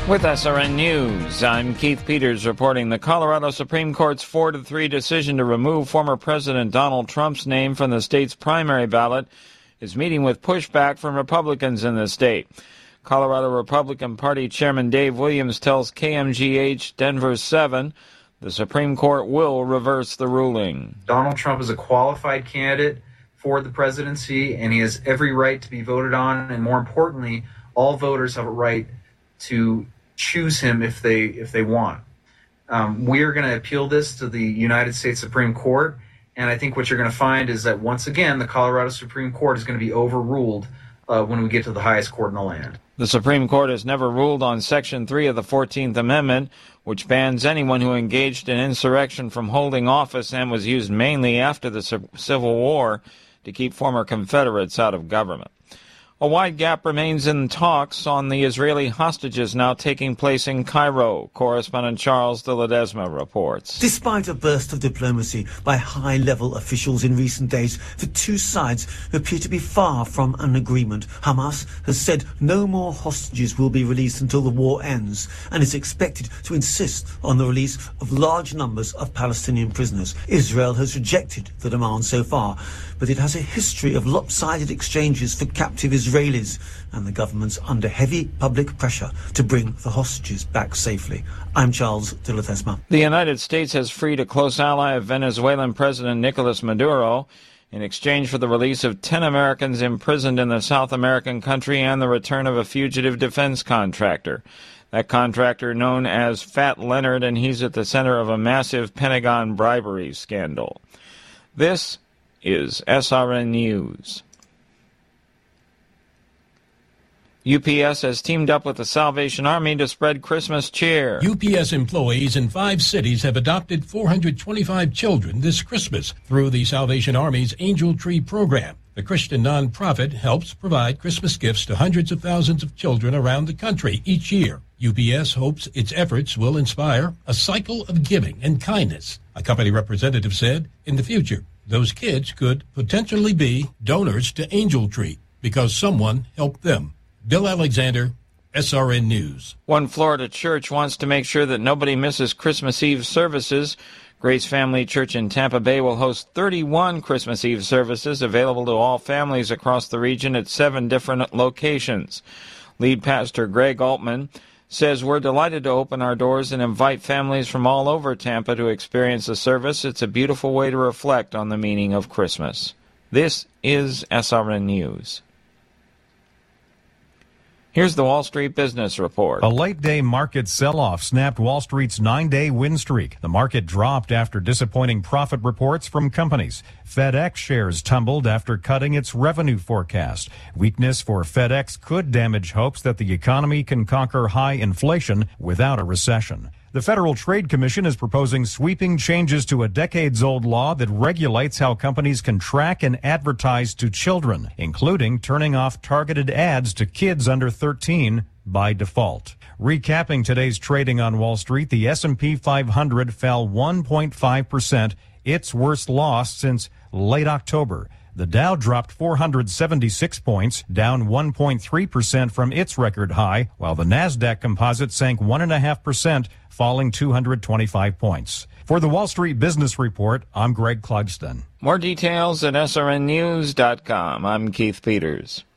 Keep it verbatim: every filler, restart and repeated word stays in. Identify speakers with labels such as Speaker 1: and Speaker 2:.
Speaker 1: With S R N News, I'm Keith Peters reporting the Colorado Supreme Court's four to three decision to remove former President Donald Trump's name from the state's primary ballot is meeting with pushback from Republicans in the state. Colorado Republican Party Chairman Dave Williams tells K M G H Denver seven the Supreme Court will reverse the ruling.
Speaker 2: Donald Trump is a qualified candidate for the presidency, and he has every right to be voted on, and more importantly, all voters have a right to choose him if they if they want. Um, we are going to appeal this to the United States Supreme Court, and I think what you're going to find is that once again, the Colorado Supreme Court is going to be overruled uh, when we get to the highest court in the land.
Speaker 1: The Supreme Court has never ruled on Section three of the fourteenth Amendment, which bans anyone who engaged in insurrection from holding office and was used mainly after the Civil War to keep former Confederates out of government. A wide gap remains in talks on the Israeli hostages now taking place in Cairo. Correspondent Charles de Ledesma reports.
Speaker 3: Despite a burst of diplomacy by high-level officials in recent days, the two sides appear to be far from an agreement. Hamas has said no more hostages will be released until the war ends and is expected to insist on the release of large numbers of Palestinian prisoners. Israel has rejected the demand so far, but it has a history of lopsided exchanges for captive Israelis. Israelis, and the government's under heavy public pressure to bring the hostages back safely. I'm Charles de Ledesma.
Speaker 1: The United States has freed a close ally of Venezuelan President Nicolas Maduro in exchange for the release of ten Americans imprisoned in the South American country and the return of a fugitive defense contractor. That contractor known as Fat Leonard, and he's at the center of a massive Pentagon bribery scandal. This is S R N News. U P S has teamed up with the Salvation Army to spread Christmas cheer.
Speaker 4: U P S employees in five cities have adopted four hundred twenty-five children this Christmas through the Salvation Army's Angel Tree program. The Christian nonprofit helps provide Christmas gifts to hundreds of thousands of children around the country each year. U P S hopes its efforts will inspire a cycle of giving and kindness. A company representative said, in the future, those kids could potentially be donors to Angel Tree because someone helped them. Bill Alexander, S R N News.
Speaker 1: One Florida church wants to make sure that nobody misses Christmas Eve services. Grace Family Church in Tampa Bay will host thirty-one Christmas Eve services available to all families across the region at seven different locations. Lead pastor Greg Altman says, we're delighted to open our doors and invite families from all over Tampa to experience the service. It's a beautiful way to reflect on the meaning of Christmas. This is S R N News. Here's the Wall Street Business Report.
Speaker 5: A late-day market sell-off snapped Wall Street's nine-day win streak. The market dropped after disappointing profit reports from companies. FedEx shares tumbled after cutting its revenue forecast. Weakness for FedEx could damage hopes that the economy can conquer high inflation without a recession. The Federal Trade Commission is proposing sweeping changes to a decades-old law that regulates how companies can track and advertise to children, including turning off targeted ads to kids under thirteen by default. Recapping today's trading on Wall Street, the S and P five hundred fell one point five percent, its worst loss since late October. The Dow dropped four hundred seventy-six points, down one point three percent from its record high, while the NASDAQ composite sank one point five percent, falling two hundred twenty-five points. For the Wall Street Business Report, I'm Greg Clugston.
Speaker 1: More details at S R N news dot com. I'm Keith Peters.